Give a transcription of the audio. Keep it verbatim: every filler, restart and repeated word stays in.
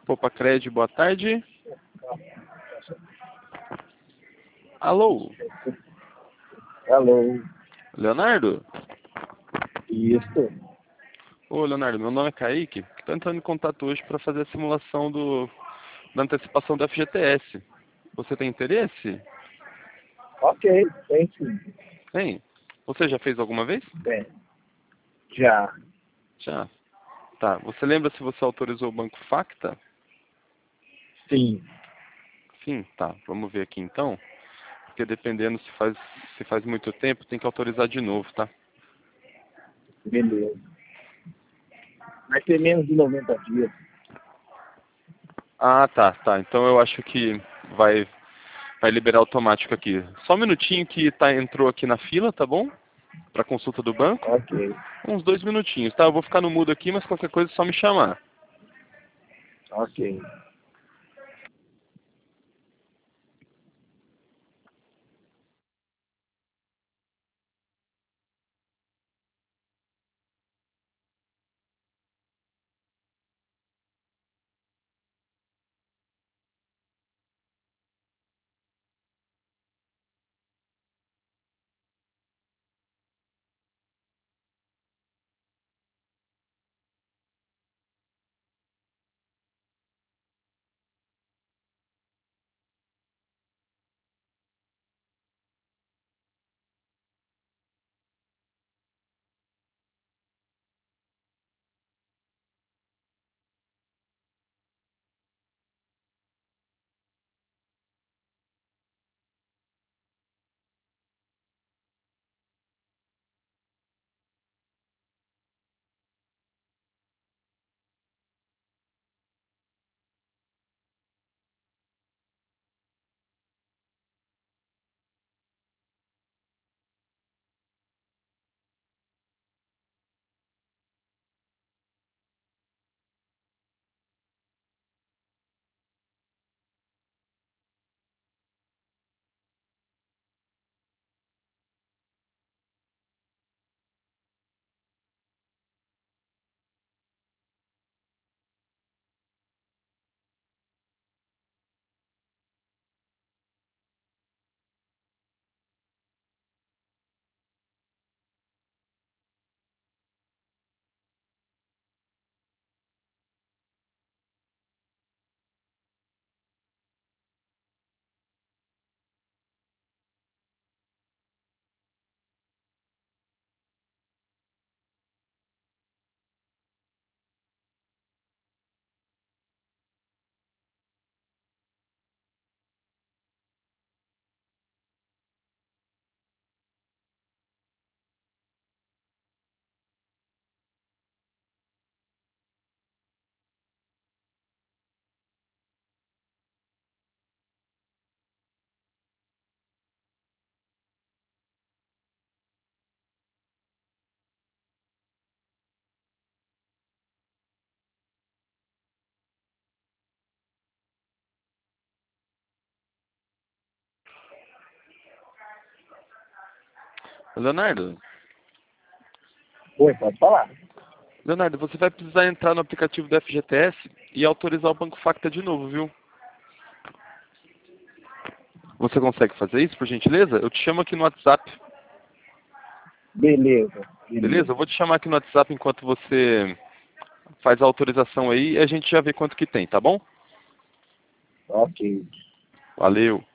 Popacred, boa tarde. Alô? Alô? Leonardo? Isso. Ô, Leonardo, meu nome é Kaique. Estou entrando em contato hoje para fazer a simulação do, da antecipação do F G T S. Você tem interesse? Ok, tem sim. Tem. Você já fez alguma vez? Bem, já. Já. Tá. Você lembra se você autorizou o Banco Facta? Sim. Sim, tá. Vamos ver aqui então. Porque dependendo se faz, se faz muito tempo, tem que autorizar de novo, tá? Beleza. Vai ter menos de noventa dias. Ah, tá, tá. Então eu acho que vai, vai liberar automático aqui. Só um minutinho que tá, entrou aqui na fila, tá bom? Para consulta do banco. Ok. Uns dois minutinhos, tá? Eu vou ficar no mudo aqui, mas qualquer coisa é só me chamar. Ok. Leonardo? Oi, pode falar. Leonardo, você vai precisar entrar no aplicativo do F G T S e autorizar o Banco Facta de novo, viu? Você consegue fazer isso, por gentileza? Eu te chamo aqui no WhatsApp. Beleza. Beleza? Beleza. Eu vou te chamar aqui no WhatsApp enquanto você faz a autorização aí e a gente já vê quanto que tem, tá bom? Ok. Valeu.